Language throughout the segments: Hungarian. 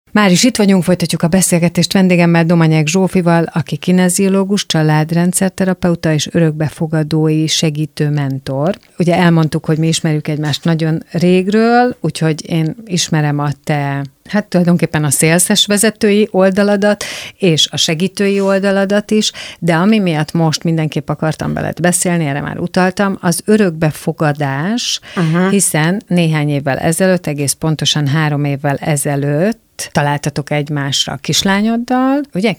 Már is itt vagyunk, folytatjuk a beszélgetést vendégemmel, Domanyák Zsófival, aki kineziológus, családrendszerterapeuta és örökbefogadói segítő mentor. Ugye elmondtuk, hogy mi ismerjük egymást nagyon régről, úgyhogy én ismerem a te, hát tulajdonképpen a szélszes vezetői oldaladat, és a segítői oldaladat is, de ami miatt most mindenképp akartam veled beszélni, erre már utaltam, az örökbefogadás, hiszen néhány évvel ezelőtt, egész pontosan 3 évvel ezelőtt találtatok egymásra a kislányoddal, ugye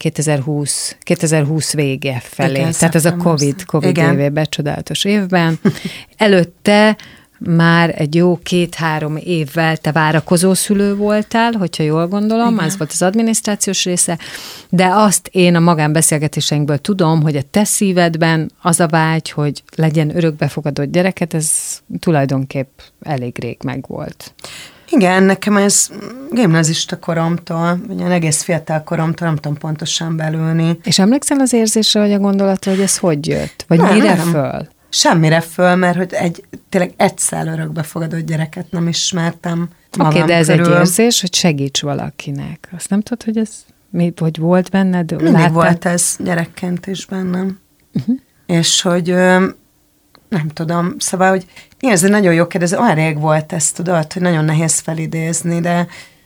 2020 vége felé, igen, tehát ez a Covid évében, csodálatos évben. Előtte már egy jó 2-3 évvel te várakozó szülő voltál, hogyha jól gondolom, igen. Ez volt az adminisztrációs része, de azt én a magánbeszélgetéseinkből tudom, hogy a te szívedben az a vágy, hogy legyen örökbefogadott gyereket, ez tulajdonképp elég rég megvolt. Igen, nekem ez gimnazista koromtól, vagy egész fiatal koromtól, nem tudom pontosan belülni. És emlékszel az érzésre, vagy a gondolatra, hogy ez hogy jött? Vagy mire föl? Semmire föl, mert hogy tényleg egyszer örökbefogadott gyereket nem ismertem magam Oké, de ez körül. egy érzés, hogy segíts valakinek. Azt nem tudod, hogy ez hogy volt benned? Mindig volt ez gyerekként is bennem. És hogy nem tudom, szóval, hogy igen, ez egy nagyon jó kérdés, olyan rég volt ez, tudod, hogy nagyon nehéz felidézni, de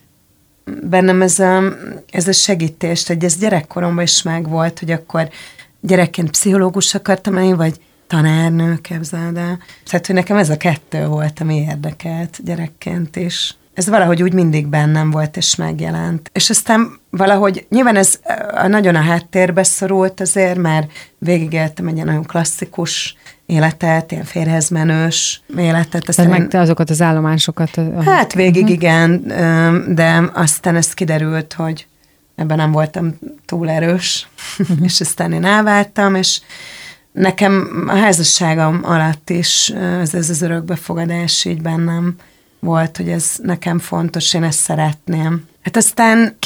bennem ez a segítés, hogy ez gyerekkoromban is megvolt, hogy akkor gyerekként pszichológus akartam lenni, vagy tanárnő, képzeld el. Tehát, hogy nekem ez a 2 volt, ami érdekelt gyerekként is. Ez valahogy úgy mindig bennem volt, és megjelent. És aztán valahogy, nyilván ez nagyon a háttérbe szorult azért, mert végigéltem egy ilyen nagyon klasszikus életet, ilyen férjezmenős életet. Tehát meg te azokat az állomásokat? Hát végig igen, de aztán ez kiderült, hogy ebben nem voltam túl erős, és aztán én elváltam, és nekem a házasságom alatt is ez az örökbefogadás így bennem volt, hogy ez nekem fontos, én ezt szeretném. Hát aztán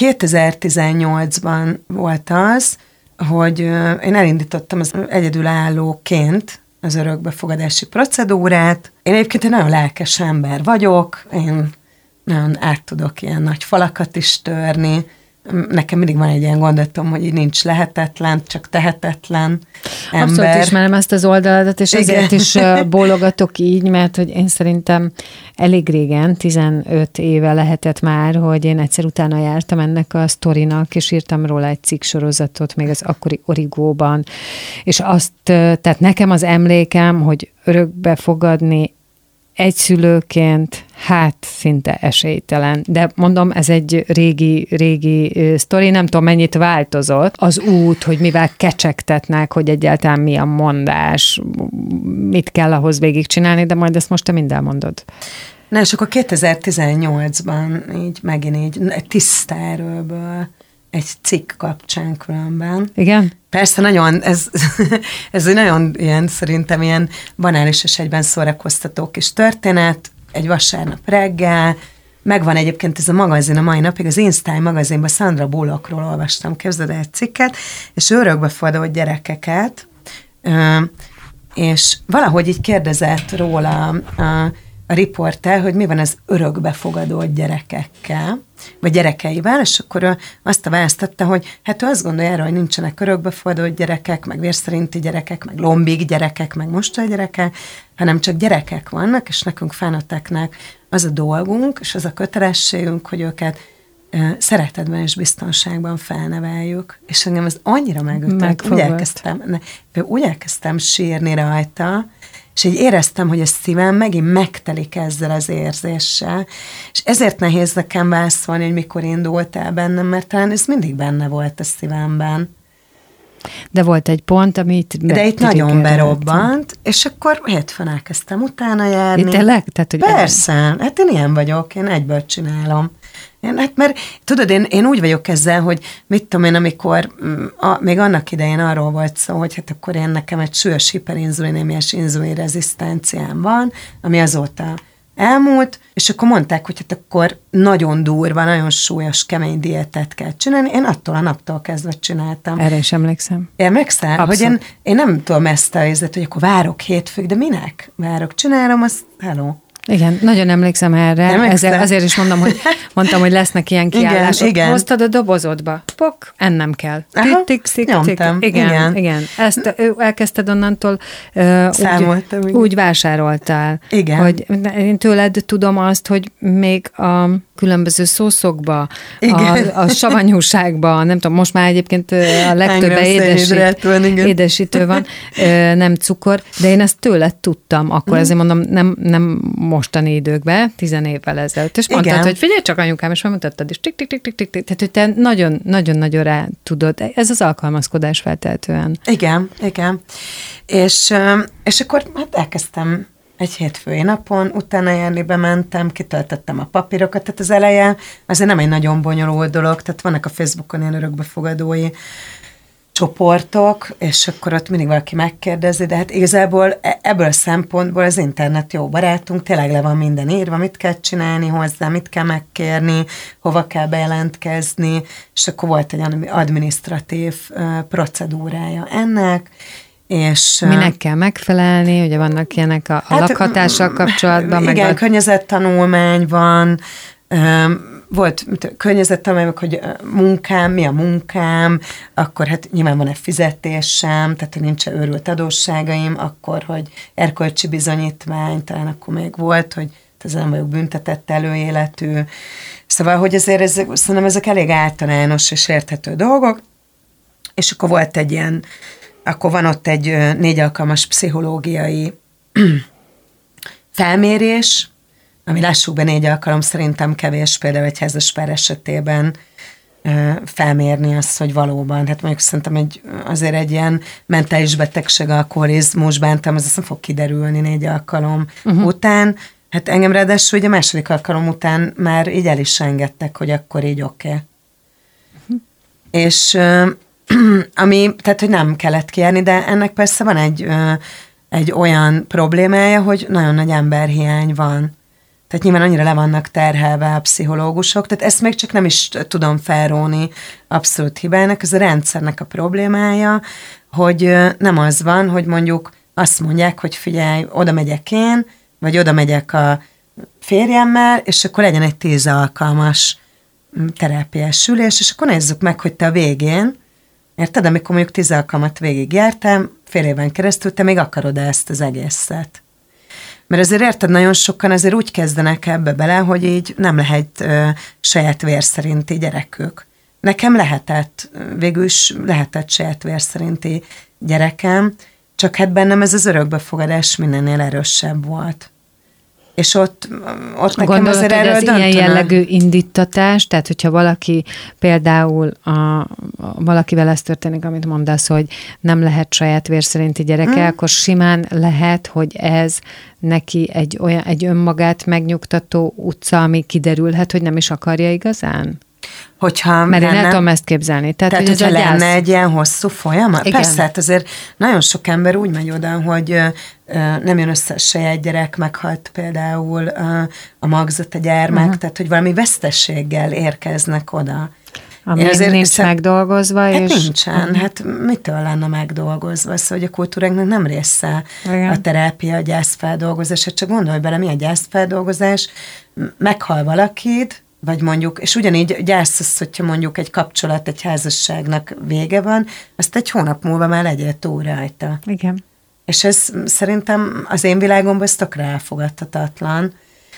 2018-ban volt az, hogy én elindítottam az egyedülállóként az örökbefogadási procedúrát. Én egyébként egy nagyon lelkes ember vagyok, én nagyon át tudok ilyen nagy falakat is törni. Nekem mindig van egy ilyen gondolatom, hogy így nincs lehetetlen, csak tehetetlen ember. Abszolút ismerem ezt az oldaladat, és ezért is bólogatok így, mert hogy én szerintem elég régen, 15 éve lehetett már, hogy én egyszer utána jártam ennek a sztorinak, és írtam róla egy cikksorozatot még az akkori Origóban, és azt, tehát nekem az emlékem, hogy örökbefogadni egyszülőként, hát szinte esélytelen. De mondom, ez egy régi sztori, nem tudom mennyit változott. Az út, hogy mivel kecsegtetnek, hogy egyáltalán mi a mondás, mit kell ahhoz végigcsinálni, de majd ezt most te mind elmondod. Na, és akkor 2018-ban így megint így egy tiszta erőből egy cikk kapcsán különben. Igen? Persze nagyon, ez egy nagyon ilyen, szerintem ilyen banális és egyben szórakoztató kis történet, egy vasárnap reggel, megvan egyébként ez a magazin a mai napig, az InStyle magazinban Sandra Bullockról olvastam, képzeld el egy cikket, és örökbefogadott gyerekeket, és valahogy így kérdezett róla a riporter, hogy mi van az örökbefogadott gyerekekkel, vagy gyerekeivel, és akkor ő azt a választotta, hogy hát ő azt gondolja erre, hogy nincsenek örökbefogadott gyerekek, meg vérszerinti gyerekek, meg lombik gyerekek, meg mostoly gyerekek, hanem csak gyerekek vannak, és nekünk felnőtteknek az a dolgunk, és az a kötelességünk, hogy őket szeretetben és biztonságban felneveljük. És engem ez annyira megütött, úgy elkezdtem sírni rajta, és így éreztem, hogy a szívem megint megtelik ezzel az érzéssel, és ezért nehéz nekem válaszolni, hogy mikor indult el bennem, mert talán ez mindig benne volt a szívemben. De volt egy pont, amit... De itt nagyon berobbant, és akkor hétfőn elkezdtem utána járni. Itt tényleg? Tehát, hogy persze, hát én ilyen vagyok, én egyből csinálom. Hát mert tudod, én úgy vagyok ezzel, hogy mit tudom én, amikor még annak idején arról volt szó, hogy hát akkor én nekem egy súlyos hiperinzulinémiás inzulinrezisztenciám van, ami azóta elmúlt, és akkor mondták, hogy hát akkor nagyon durva, nagyon súlyos, kemény diétát kell csinálni. Én attól a naptól kezdve csináltam. Erre is emlékszem. Emlékszel? Hogy én nem tudom ezt a helyzetet, hogy akkor várok hétfőig, de minek? Várok, csinálom, azt hello. Igen, nagyon emlékszem erre. Azért is mondtam, hogy lesznek ilyen kiállások. Igen. Hoztad a dobozodba. Pok, ennem kell. Nyomtam. Igen. Ezt elkezdted onnantól úgy vásároltál. Igen. Hogy én tőled tudom azt, hogy még a különböző szószokba, a savanyúságba, nem tudom, most már egyébként a legtöbb édesítő van, nem cukor, de én ezt tőled tudtam, akkor azért mondom, nem mostani időkben, 10 évvel ezelőtt, és mondtad, hogy figyelj csak anyukám, és megmutattad, és tik-tik-tik-tik-tik, tehát hogy te nagyon-nagyon rá tudod, ez az alkalmazkodás feltehetően. Igen. És akkor hát elkezdtem egy hétfői napon, utána járni bementem, kitöltöttem a papírokat, tehát az eleje azért nem egy nagyon bonyolult dolog, tehát vannak a Facebookon ilyen örökbefogadói csoportok, és akkor ott mindig valaki megkérdezi, de hát igazából ebből a szempontból az internet jó barátunk, tényleg le van minden írva, mit kell csinálni hozzá, mit kell megkérni, hova kell bejelentkezni, és akkor volt egy adminisztratív procedúrája ennek, és minek kell megfelelni, ugye vannak ilyenek a lakhatással kapcsolatban. Igen, környezettanulmány van, volt környezettanulmány, hogy munkám, mi a munkám, akkor hát nyilván van-e fizetésem, tehát hogy nincs őrült adósságaim, akkor, hogy erkölcsi bizonyítvány, talán akkor még volt, hogy ezzel nem vagyok büntetett előéletű. Szóval, hogy azért szerintem ezek elég általános és érthető dolgok, és akkor volt egy ilyen, akkor van ott egy 4 alkalmas pszichológiai felmérés, ami lássuk be 4 alkalom szerintem kevés, például egy házaspár esetében felmérni azt, hogy valóban, hát mondjuk szerintem azért egy ilyen mentális betegség, alkoholizmus, bántalmazás, ez nem fog kiderülni 4 alkalom után. Hát engem ráadásul ugye a második alkalom után már így el is engedtek, hogy akkor így oké. És tehát, hogy nem kellett kijárni, de ennek persze van egy olyan problémája, hogy nagyon nagy emberhiány van. Tehát nyilván annyira le vannak terhelve a pszichológusok, tehát ezt még csak nem is tudom felróni abszolút hibának. Ez a rendszernek a problémája, hogy nem az van, hogy mondjuk azt mondják, hogy figyelj, oda megyek én, vagy oda megyek a férjemmel, és akkor legyen egy 10 alkalmas terápiás ülés, és akkor nézzük meg, hogy te a végén, érted, amikor mondjuk 10 alkalmat végigjártam, fél éven keresztül, te még akarod ezt az egészet. Mert azért érted, nagyon sokan azért úgy kezdenek ebbe bele, hogy így nem lehet saját vér szerinti gyerekük. Nekem végül is lehetett saját vér szerinti gyerekem, csak hát bennem ez az örökbefogadás mindennél erősebb volt. És ott nekem gondolod, azért erről ez ilyen jellegű indítatás, tehát hogyha valaki például valakivel ez történik, amit mondasz, hogy nem lehet saját vér szerinti gyereke, akkor simán lehet, hogy ez neki egy önmagát megnyugtató utca, ami kiderülhet, hogy nem is akarja igazán? Mert én el tudom ezt képzelni. Tehát hogyha lenne egy ilyen hosszú folyamat? Igen. Persze, hát azért nagyon sok ember úgy megy oda, hogy nem jön össze a saját gyerek, meghalt például a magzat, a gyermek, tehát hogy valami vesztességgel érkeznek oda. Ami nincs megdolgozva. Hát nincsen, hát mitől lenne megdolgozva? Szóval, hogy a kultúránknak nem része a terápia, a gyászfeldolgozás. Hát csak gondolj bele, mi a gyászfeldolgozás? Meghal valakid, vagy mondjuk, és ugyanígy gyász az, hogyha mondjuk egy kapcsolat, egy házasságnak vége van, azt egy hónap múlva már legyél túl rajta. Igen. És ez szerintem az én világomban ez tökre elfogadhatatlan.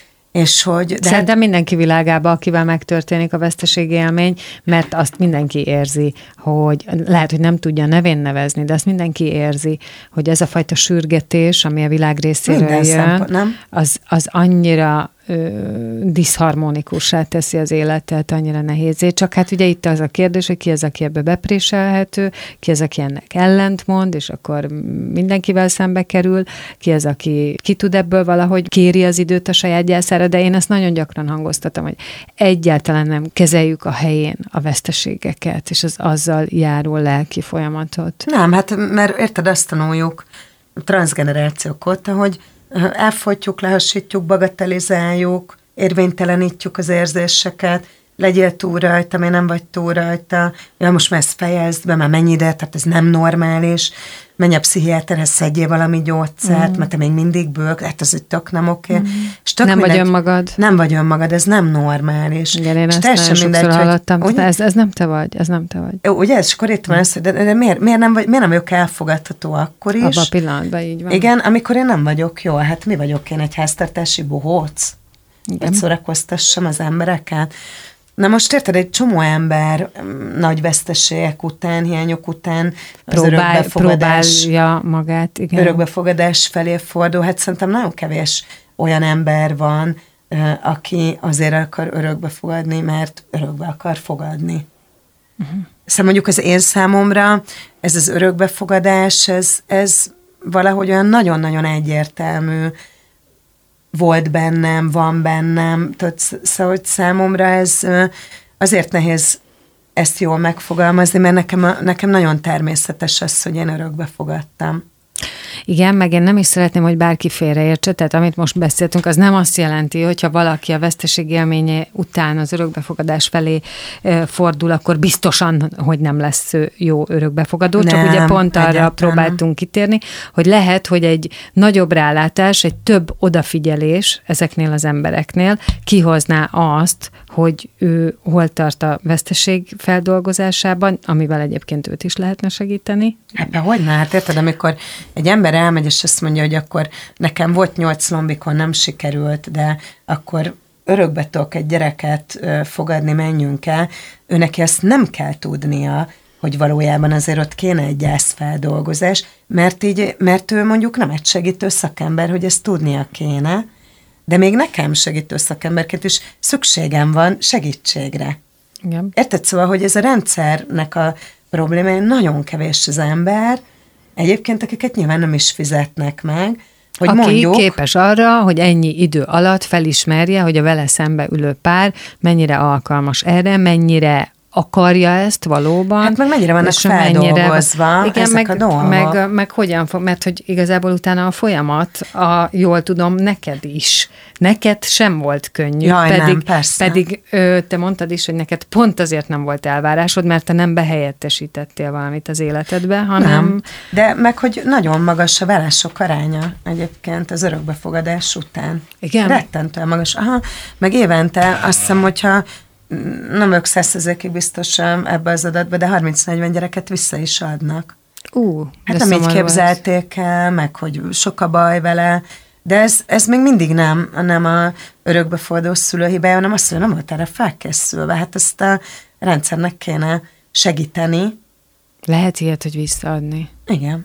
És hogy... Szerintem mindenki világában, akivel megtörténik a veszteségi élmény, mert azt mindenki érzi, hogy lehet, hogy nem tudja nevén nevezni, de azt mindenki érzi, hogy ez a fajta sürgetés, ami a világ részéről jön, az annyira diszharmonikussá teszi az életet, annyira nehézé. Csak hát ugye itt az a kérdés, hogy ki az, aki ebbe bepréselhető, ki az, aki ennek ellentmond, és akkor mindenkivel szembe kerül, ki az, aki ki tud ebből valahogy kéri az időt a saját gyászára, de én ezt nagyon gyakran hangoztatom, hogy egyáltalán nem kezeljük a helyén a veszteségeket, és az azzal járó lelki folyamatot. Nem, hát mert érted, azt tanuljuk transzgenerációk óta, hogy elfogyjuk, lehassítjuk, bagatelizáljuk, érvénytelenítjük az érzéseket, legyél túl rajta, miért nem vagy túl rajta, ja, most már ezt fejezd be, már mennyi ide, tehát ez nem normális, menj a pszichiáterhez, szedjél valami gyógyszert, mert te még mindig bőg, hát az tök nem oké. És tök nem mindegy, vagy önmagad. Nem vagy önmagad, ez nem normális. Igen, én ezt nagyon sokszor hallottam. Ez nem te vagy, ez nem te vagy. Jó, ugye, és akkor itt van ez, de miért nem vagyok elfogadható akkor is? Abban a pillanatban így van. Igen, amikor én nem vagyok jó, hát mi vagyok én, egy háztartási bohóc? Hogy szórakoztassam az embereket? Na most érted, egy csomó ember nagy veszteségek után, hiányok után próbálja magát, igen. Örökbefogadás felé fordul. Hát szerintem nagyon kevés olyan ember van, aki azért akar örökbe fogadni, mert örökbe akar fogadni. Szóval mondjuk az én számomra ez az örökbefogadás, ez valahogy olyan nagyon-nagyon egyértelmű volt bennem, van bennem, szóval hogy számomra ez azért nehéz ezt jól megfogalmazni, mert nekem nagyon természetes az, hogy én örökbe fogadtam. Igen, meg én nem is szeretném, hogy bárki félreértse, tehát amit most beszéltünk, az nem azt jelenti, hogyha valaki a veszteség élménye után az örökbefogadás felé fordul, akkor biztosan, hogy nem lesz jó örökbefogadó, csak ugye pont arra próbáltunk kitérni, hogy lehet, hogy egy nagyobb rálátás, egy több odafigyelés ezeknél az embereknél kihozná azt, hogy ő hol tart a veszteség feldolgozásában, amivel egyébként őt is lehetne segíteni. Hát hogyne, hát érted, amikor egy ember elmegy, és azt mondja, hogy akkor nekem volt 8 lombikon, nem sikerült, de akkor örökbe tudok egy gyereket fogadni, menjünk el, ő neki ezt nem kell tudnia, hogy valójában azért ott kéne egy gyászfeldolgozás, mert ő mondjuk nem egy segítő szakember, hogy ezt tudnia kéne, de még nekem segítő szakemberként is szükségem van segítségre. Igen. Érted? Szóval, hogy ez a rendszernek a problémája, nagyon kevés az ember, egyébként akiket nyilván nem is fizetnek meg, hogy aki mondjuk, képes arra, hogy ennyi idő alatt felismerje, hogy a vele szembe ülő pár mennyire alkalmas erre, mennyire akarja ezt valóban. Hát meg mennyire vannak feldolgozva igen, ezek a dolgok. Meg hogyan fog, mert hogy igazából utána a folyamat, jól tudom, neked is. Neked sem volt könnyű. Jaj, nem, persze. Pedig te mondtad is, hogy neked pont azért nem volt elvárásod, mert te nem behelyettesítettél valamit az életedbe, hanem... Nem. De meg, hogy nagyon magas a vállások aránya egyébként az örökbefogadás után. Igen? Rettentően magas. Aha, meg évente azt hiszem, hogyha nem vagyok 100%-ig biztos ebbe az adatba, de 30-40 gyereket vissza is adnak. Hát nem így képzelték el, meg hogy sok a baj vele, de ez még mindig nem a örökbefogadó szülő hibája, hanem azt mondja, nem volt erre felkészülve. Hát ezt a rendszernek kéne segíteni. Lehet ilyet, hogy visszaadni. Igen.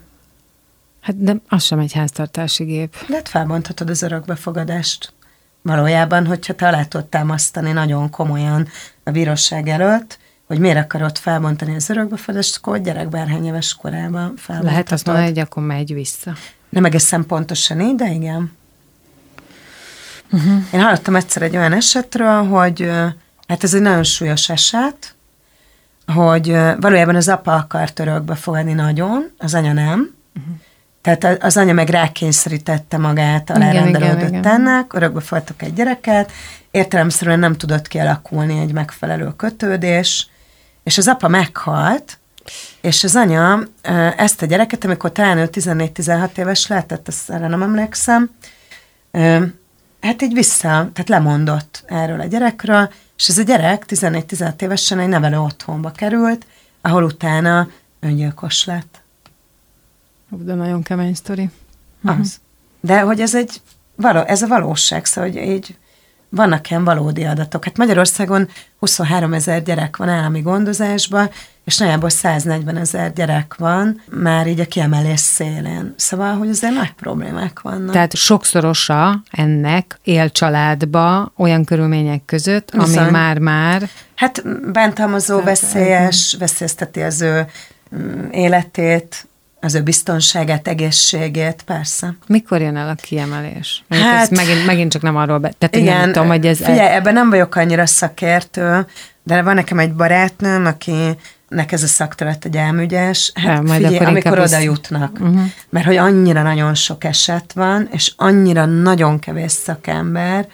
Hát de az sem egy háztartási gép. De felbonthatod az örökbefogadást. Valójában, hogyha te alá tudod támasztani nagyon komolyan a bíróság előtt, hogy miért akarod felbontani az örökbefogadást, akkor gyerek bárhány éves korában felbonthatod. Lehet azt mondani, hogy akkor megy vissza. Nem egészen pontosan így, de igen. Én hallottam egyszer egy olyan esetről, hogy hát ez egy nagyon súlyos eset, hogy valójában az apa akart örökbefogadni nagyon, az anya nem. Tehát az anya meg rákényszerítette magát, alárendelődött ennek, örökbefogadtak egy gyereket, értelemszerűen nem tudott kialakulni egy megfelelő kötődés, és az apa meghalt, és az anya ezt a gyereket, amikor talán ő 14-16 éves lehetett, azt erre nem emlékszem, hát így tehát lemondott erről a gyerekről, és ez a gyerek 14-16 évesen egy nevelő otthonba került, ahol utána öngyilkos lett. De nagyon kemény sztori. Az. De hogy ez a valóság, szóval, hogy így vannak ilyen valódi adatok. Hát Magyarországon 23 000 gyerek van állami gondozásban, és nagyjából 140 000 gyerek van már így a kiemelés szélén. Szóval, hogy azért nagy problémák vannak. Tehát sokszorosa ennek él családba olyan körülmények között, ami már... Hát bántalmazó, veszélyezteti az ő életét, az ő biztonságát, egészségét, persze. Mikor jön el a kiemelés? Hát, megint csak nem arról tehát igen, nem tudom, hogy ez... Figyelj, ebben nem vagyok annyira szakértő, de van nekem egy barátnőm, akinek ez a szakterület egy elmügyes. Hát figyelj, amikor oda jutnak. Mert hogy annyira nagyon sok eset van, és annyira nagyon kevés szakember,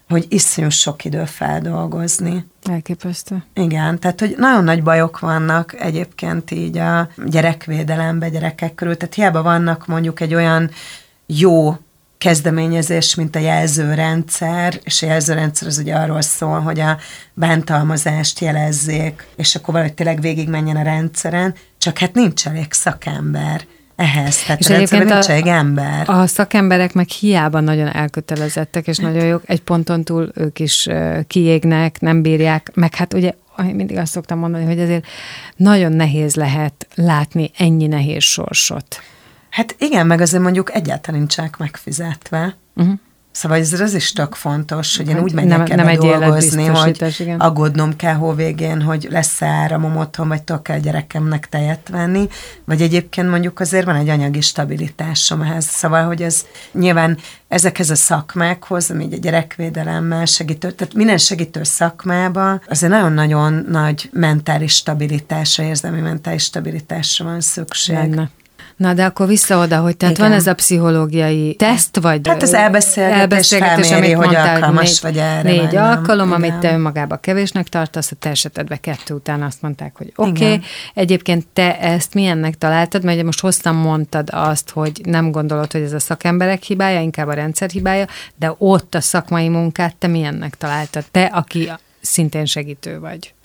hogy iszonyú sok idő feldolgozni. Elképesztő. Igen, tehát hogy nagyon nagy bajok vannak egyébként így a gyerekvédelemben, gyerekek körül, tehát hiába vannak mondjuk egy olyan jó kezdeményezés, mint a jelzőrendszer, és a jelzőrendszer az ugye arról szól, hogy a bántalmazást jelezzék, és akkor valahogy tényleg végigmenjen a rendszeren, csak hát nincs elég szakember ehhez, tehát és a rendszerben nincs elég ember. A szakemberek meg hiába nagyon elkötelezettek, és nagyon jók, egy ponton túl ők is kiégnek, nem bírják, meg hát ugye mindig azt szoktam mondani, hogy azért nagyon nehéz lehet látni ennyi nehéz sorsot. Hát igen, meg azért mondjuk egyáltalán nincsenek megfizetve. Szóval ez is tök fontos, hogy én úgy megyek el dolgozni, hogy igen. Aggódnom kell hóvégén, hogy lesz-e áramom otthon, vagy tudok el gyerekemnek tejet venni, vagy egyébként mondjuk azért van egy anyagi stabilitásom ehhez. Szóval, hogy ez nyilván ezekhez a szakmákhoz, ami a gyerekvédelemmel segítő, tehát minden segítő szakmában azért nagyon-nagyon nagy mentális stabilitásra, érzelmi mentális stabilitásra van szükség. Lenne. Na, de akkor vissza oda, hogy tehát igen. Van ez a pszichológiai teszt, vagy hát az elbeszélgetés felméri, hogy mondtál, alkalmas vagy erre. 4 alkalom, igen. Amit te önmagában kevésnek tartasz, a te esetedben 2 után azt mondták, hogy oké. Egyébként te ezt milyennek találtad? Mert most hosszan mondtad azt, hogy nem gondolod, hogy ez a szakemberek hibája, inkább a rendszer hibája, de ott a szakmai munkát te milyennek találtad? Te, aki szintén segítő vagy.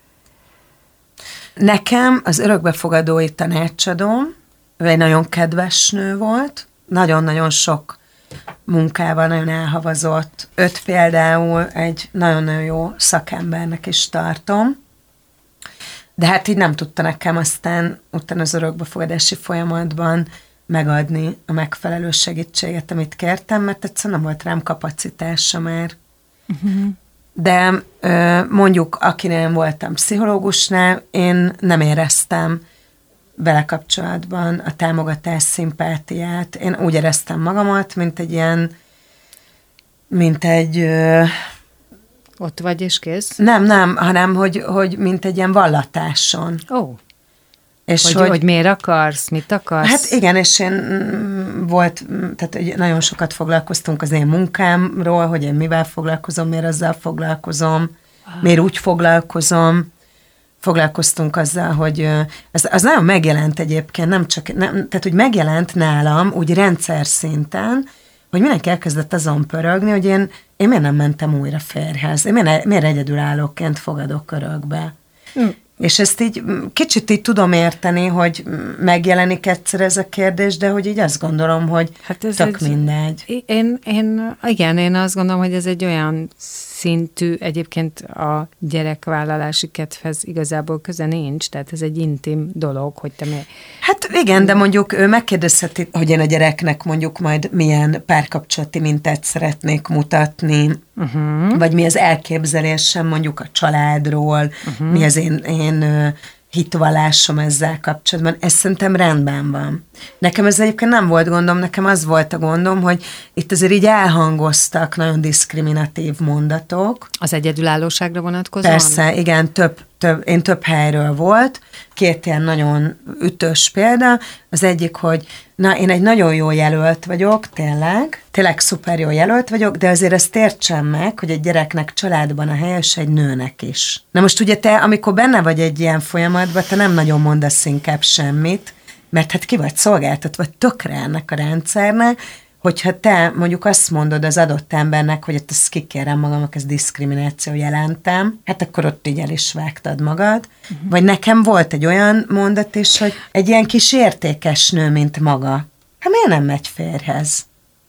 Nekem az örökbefogadói tanácsadóm, ő egy nagyon kedves nő volt, nagyon-nagyon sok munkával, nagyon elhavazott. Őt például egy nagyon-nagyon jó szakembernek is tartom, de hát így nem tudta nekem aztán utána az örökbefogadási folyamatban megadni a megfelelő segítséget, amit kértem, mert egyszerűen nem volt rám kapacitása már. De mondjuk, akinél voltam pszichológusnál, én nem éreztem vele kapcsolatban a támogatás, szimpátiát. Én úgy éreztem magamat, mint egy ott vagy és kész? Nem, hanem, hogy mint egy ilyen vallatáson. És hogy miért akarsz, mit akarsz? Hát igen, és én tehát nagyon sokat foglalkoztunk az én munkámról, hogy én mivel foglalkozom, miért azzal foglalkozom, miért úgy foglalkozom. Foglalkoztunk azzal, hogy az nagyon megjelent egyébként, tehát hogy megjelent nálam úgy rendszer szinten, hogy mindenki elkezdett azon pörögni, hogy én miért nem mentem újra férjhez, én miért egyedülállóként fogadok örökbe. És ezt így kicsit így tudom érteni, hogy megjelenik egyszer ez a kérdés, de hogy így azt gondolom, hogy hát tök mindegy. Én azt gondolom, hogy ez egy olyan szintű, egyébként a gyerekvállalási kedvhez igazából köze nincs, tehát ez egy intim dolog, hogy te mi... Hát igen, de mondjuk ő megkérdezheti, hogy én a gyereknek mondjuk majd milyen párkapcsolati mintát szeretnék mutatni, vagy mi az elképzelésem mondjuk a családról, mi az én hitvallásom ezzel kapcsolatban. Ez szerintem rendben van. Nekem ez egyébként nem volt gondom, nekem az volt a gondom, hogy itt azért így elhangoztak nagyon diszkriminatív mondatok. Az egyedülállóságra vonatkozóan? Persze, igen, én több helyről volt. 2 ilyen nagyon ütős példa. Az egyik, hogy én egy nagyon jó jelölt vagyok, tényleg szuper jó jelölt vagyok, de azért ezt értsem meg, hogy egy gyereknek családban a helye, és egy nőnek is. Na most ugye te, amikor benne vagy egy ilyen folyamatban, te nem nagyon mondasz inkább semmit, mert hát ki vagy szolgáltatva tökre ennek a rendszernek, hogyha te mondjuk azt mondod az adott embernek, hogy ezt kikérem magamnak, ez diszkrimináció jelentem, hát akkor ott így el is vágtad magad. Vagy nekem volt egy olyan mondat is, hogy egy ilyen kis értékes nő, mint maga, hát miért nem megy férjhez?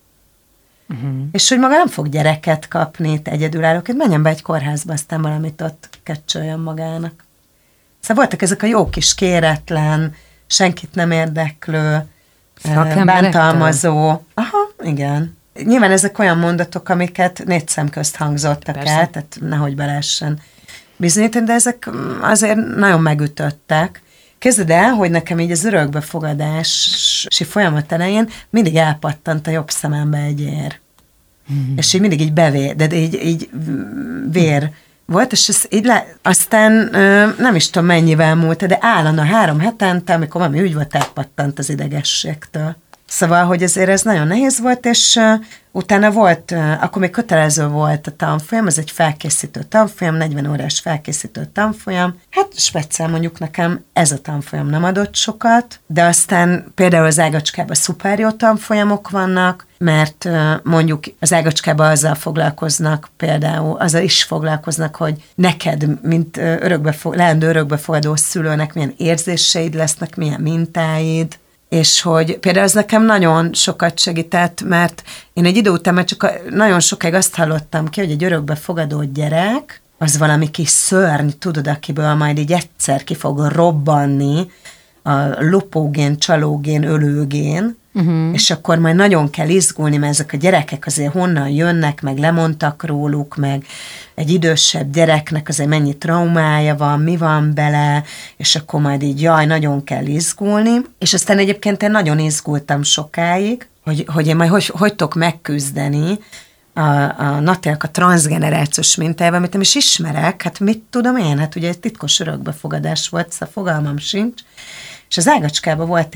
És hogy maga nem fog gyereket kapni, te egyedülállóként, menjen be egy kórházba, aztán valamit ott kecsöljön magának. Szóval voltak ezek a jó kis kéretlen, senkit nem érdeklő, bántalmazó. Aha, igen. Nyilván ezek olyan mondatok, amiket 4 szem közt hangzottak el, tehát nehogy be lehessen bizonyítani, de ezek azért nagyon megütöttek. Képzeld el, hogy nekem így az örökbefogadási folyamat elején mindig elpattant a jobb szemembe egy ér. És így mindig így de így vér volt, és ez így aztán nem is tudom mennyivel múlt, de állandóan 3 hetente, amikor valami ügy volt, elpattant az idegességtől. Szóval, hogy azért ez nagyon nehéz volt, és utána volt, akkor még kötelező volt a tanfolyam, ez egy felkészítő tanfolyam, 40 órás felkészítő tanfolyam. Hát speciál mondjuk nekem ez a tanfolyam nem adott sokat, de aztán például az Ágacskában szuper jó tanfolyamok vannak, mert mondjuk az Ágacskában azzal foglalkoznak, például azzal is foglalkoznak, hogy neked, mint leendő örökbefogadó szülőnek milyen érzéseid lesznek, milyen mintáid, és hogy például ez nekem nagyon sokat segített, mert én egy idő után már csak nagyon sokáig azt hallottam ki, hogy egy örökbefogadó gyerek, az valami kis szörny, tudod, akiből majd így egyszer ki fog robbanni a lopógén, csalógén, ölőgén, és akkor majd nagyon kell izgulni, mert ezek a gyerekek azért honnan jönnek, meg lemondtak róluk, meg egy idősebb gyereknek azért mennyi traumája van, mi van bele, és akkor majd így nagyon kell izgulni. És aztán egyébként én nagyon izgultam sokáig, hogy én majd hogy tudok megküzdeni a Natének a transzgenerációs mintájával, amit nem is ismerek, hát mit tudom én, hát ugye egy titkos örökbefogadás volt, szóval fogalmam sincs. És az Ágacskában volt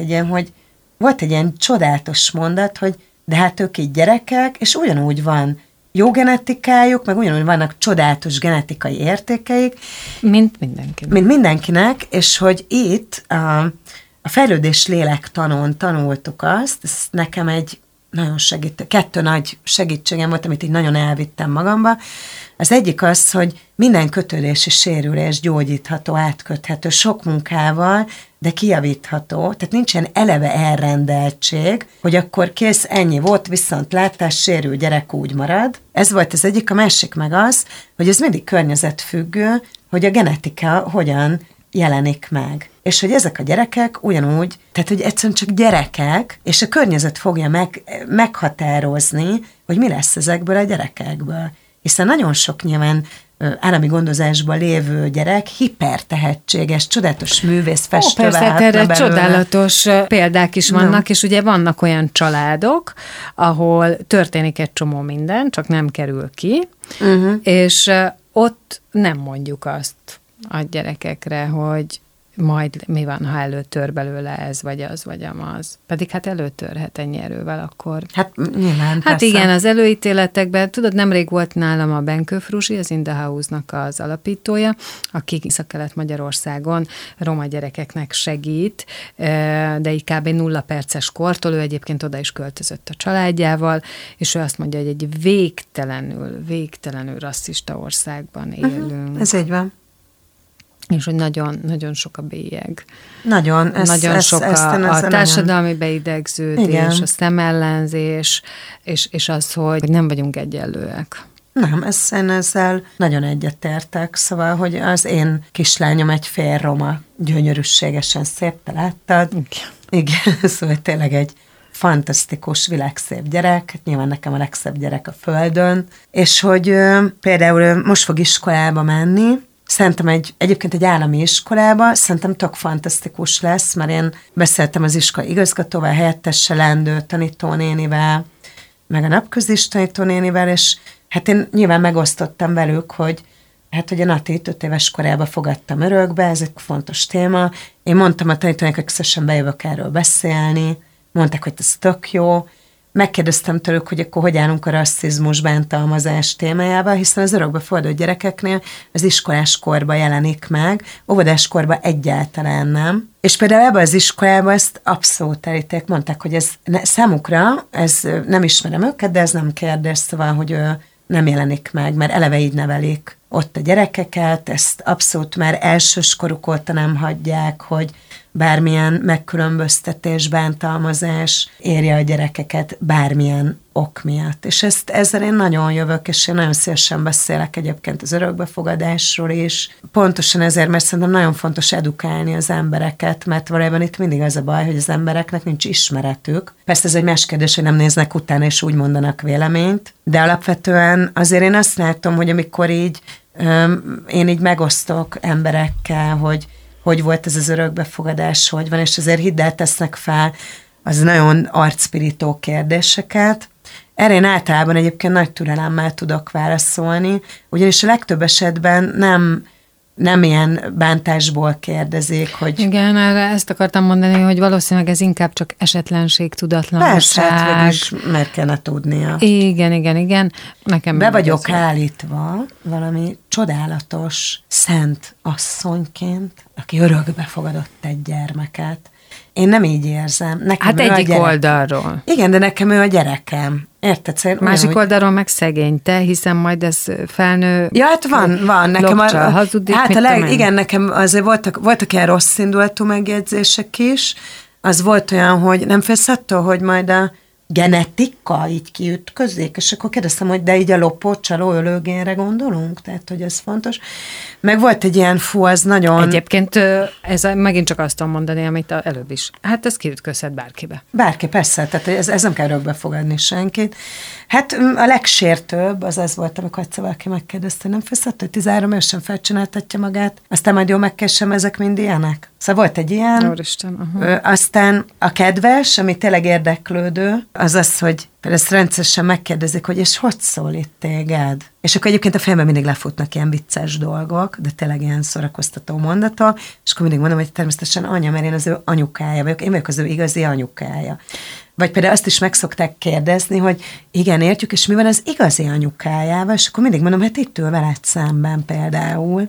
egy ilyen csodálatos mondat, hogy de hát ők így gyerekek, és ugyanúgy van jó genetikájuk, meg ugyanúgy vannak csodálatos genetikai értékeik. Mint mindenkinek. Mint mindenkinek, és hogy itt a fejlődés lélektanon tanultuk azt, ez nekem egy nagyon kettő nagy segítségem volt, amit így nagyon elvittem magamba. Az egyik az, hogy minden kötődési sérülés gyógyítható, átköthető, sok munkával, de kijavítható, tehát nincsen eleve elrendeltség, hogy akkor kész, ennyi volt, viszont látás, sérül gyerek úgy marad. Ez volt az egyik, a másik meg az, hogy ez mindig környezetfüggő, hogy a genetika hogyan jelenik meg. És hogy ezek a gyerekek ugyanúgy, tehát hogy egyszerűen csak gyerekek, és a környezet fogja meghatározni, hogy mi lesz ezekből a gyerekekből. Hiszen nagyon sok nyilván állami gondozásban lévő gyerek hipertehetséges, csodálatos művész, festő persze, erre csodálatos példák is vannak, és ugye vannak olyan családok, ahol történik egy csomó minden, csak nem kerül ki, és ott nem mondjuk azt a gyerekekre, hogy majd mi van, ha előtör belőle ez, vagy az, vagy amaz. Pedig hát előtörhet ennyi erővel akkor. Hát nyilván, hát igen, az előítéletekben, tudod, nemrég volt nálam a Benkő Fruzsi, az In the House-nak az alapítója, aki Észak-Kelet-Magyarországon roma gyerekeknek segít, de így kb. 0 perces kortól, ő egyébként oda is költözött a családjával, és ő azt mondja, hogy egy végtelenül rasszista országban élünk. Ez így van. És hogy nagyon, nagyon sok a bélyeg. Nagyon sok a társadalmi beidegződés, igen, a szemellenzés, és az, hogy nem vagyunk egyenlőek. Nem, én ezzel nagyon egyetértek, szóval, hogy az én kislányom egy fél roma, gyönyörűségesen szép, te láttad? Igen, szóval tényleg egy fantasztikus, világszép gyerek, nyilván nekem a legszebb gyerek a földön, és hogy például most fog iskolába menni, szerintem egyébként egy állami iskolába, szerintem tök fantasztikus lesz, mert én beszéltem az iskola igazgatóval, helyettessel, lendő tanítónénivel, meg a napközis tanítónénivel, és hát én nyilván megosztottam velük, hogy hogy a Natit 5 éves korában fogadtam örökbe, ez egy fontos téma. Én mondtam a tanítónének, hogy szívesen bejövök erről beszélni, mondták, hogy ez tök jó. Megkérdeztem tőlük, hogy akkor hogy állunk a rasszizmus, bántalmazás témájába, hiszen az örökbefogadó gyerekeknél az iskolás korban jelenik meg, óvodás korban egyáltalán nem. És például ebben az iskolában ezt abszolút elíték, mondták, hogy ez számukra, ez nem ismerem őket, de ez nem kérdés, szóval, hogy nem jelenik meg, mert eleve így nevelik ott a gyerekeket, ezt abszolút már elsőskoruk óta nem hagyják, hogy bármilyen megkülönböztetés, bántalmazás érje a gyerekeket bármilyen ok miatt. És ezzel én nagyon jövök, és én nagyon szívesen beszélek egyébként az örökbefogadásról is. Pontosan ezért, mert szerintem nagyon fontos edukálni az embereket, mert valójában itt mindig az a baj, hogy az embereknek nincs ismeretük. Persze ez egy más kérdés, hogy nem néznek utána, és úgy mondanak véleményt, de alapvetően azért én azt látom, hogy amikor így én így megosztok emberekkel, hogy volt ez az örökbefogadás, hogy van, és azért hidd el, tesznek fel az nagyon arcpirító kérdéseket. Erre én általában egyébként nagy türelemmel tudok válaszolni, ugyanis a legtöbb esetben nem nem ilyen bántásból kérdezik, hogy... Igen, erre ezt akartam mondani, hogy valószínűleg ez inkább csak esetlenség, tudatlanság. Persze, hát végülis meg kellene tudnia. Igen. Nekem be vagyok állítva valami csodálatos szent asszonyként, aki örökbe fogadott egy gyermeket. Én nem így érzem. Nekem hát egyik oldalról. Igen, de nekem ő a gyerekem. Érted? Szóval másik olyan, oldalról meg szegény te, hiszen majd ez felnő. Ja, hát van. Nekem hazudik, hát igen, nekem azért voltak ilyen rossz indulatú megjegyzések is. Az volt olyan, hogy nem félsz attól, hogy majd a genetika így kiütközik, és akkor kérdeztem, hogy de így a lopó, csaló, ölőgénre gondolunk? Tehát, hogy ez fontos. Meg volt egy ilyen az nagyon... Egyébként ez megint csak azt tudom mondani, amit előbb is. Hát ez kiütközhet bárkibe. Bárki, persze, tehát ez nem kell örökbe fogadni senkit. Hát a legsértőbb az volt, amikor egyszer valaki megkérdezte, nem félsz attól, hogy 13 évesen felcsináltatja magát, aztán majd jól megkessem, ezek mind ilyenek. Szóval volt egy ilyen. Úristen, aztán a kedves, ami tényleg érdeklődő, az, hogy ezt rendszeresen megkérdezik, hogy és hogy szólít téged? És akkor egyébként a fejemben mindig lefutnak ilyen vicces dolgok, de tényleg ilyen szórakoztató mondatok, és akkor mindig mondom, hogy természetesen anya, mert én az ő anyukája vagyok, én vagyok az ő igazi anyukája. Vagy például azt is meg szokták kérdezni, hogy igen, értjük, és mi van az igazi anyukájával, és akkor mindig mondom, hát itt ül veled szemben például.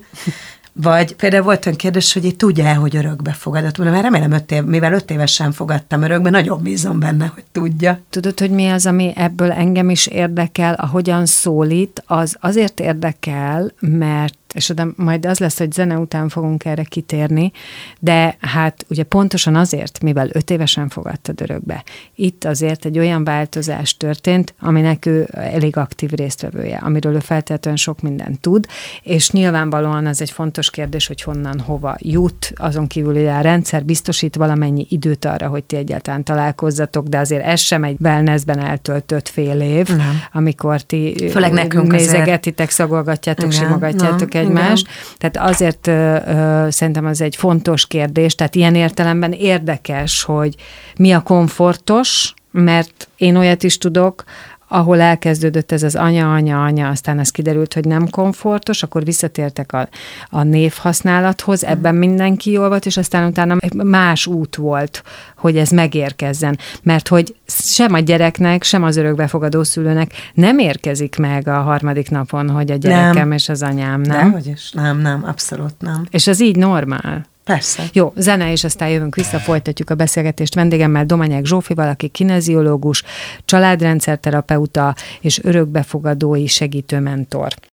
Vagy például volt olyan kérdés, hogy így tudja-e, hogy örökbe fogadott. Mondom, mert remélem mivel 5 évesen fogadtam örökbe, nagyon bízom benne, hogy tudja. Tudod, hogy mi az, ami ebből engem is érdekel, ahogyan szólít, az azért érdekel, mert és oda majd az lesz, hogy zene után fogunk erre kitérni, de hát ugye pontosan azért, mivel 5 évesen fogadtad örökbe. Itt azért egy olyan változás történt, aminek ő elég aktív résztvevője, amiről ő feltétlenül sok mindent tud, és nyilvánvalóan az egy fontos kérdés, hogy honnan, hova jut, azon kívül, hogy a rendszer biztosít valamennyi időt arra, hogy ti egyáltalán találkozzatok, tehát ez sem egy wellnessben eltöltött fél év, amikor ti nézegetitek, szagolgatjátok, simogatjátok egymást. Tehát azért szerintem az egy fontos kérdés, tehát ilyen értelemben érdekes, hogy mi a komfortos, mert én olyat is tudok, ahol elkezdődött ez az anya, aztán ez kiderült, hogy nem komfortos, akkor visszatértek a névhasználathoz, ebben mindenki jól volt, és aztán utána más út volt, hogy ez megérkezzen. Mert hogy sem a gyereknek, sem az örökbefogadó szülőnek nem érkezik meg a 3. napon, hogy a gyerekem és az anyám, nem? Dehogyis, nem, abszolút nem. És ez így normál. Persze. Jó, zene, és aztán jövünk vissza, folytatjuk a beszélgetést vendégemmel, Domanyák Zsófival, aki kineziológus, családrendszerterapeuta és örökbefogadói segítőmentor.